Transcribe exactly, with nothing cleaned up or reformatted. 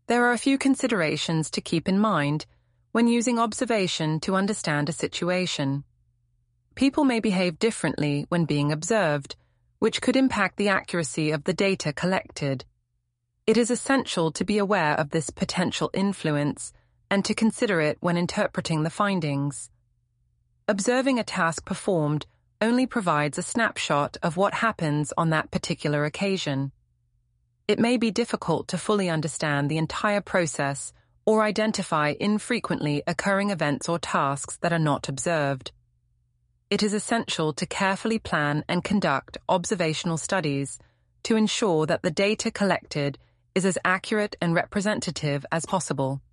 There are a few considerations to keep in mind when using observation to understand a situation. People may behave differently when being observed, which could impact the accuracy of the data collected. It is essential to be aware of this potential influence and to consider it when interpreting the findings. Observing a task performed only provides a snapshot of what happens on that particular occasion. It may be difficult to fully understand the entire process or identify infrequently occurring events or tasks that are not observed. It is essential to carefully plan and conduct observational studies to ensure that the data collected is as accurate and representative as possible.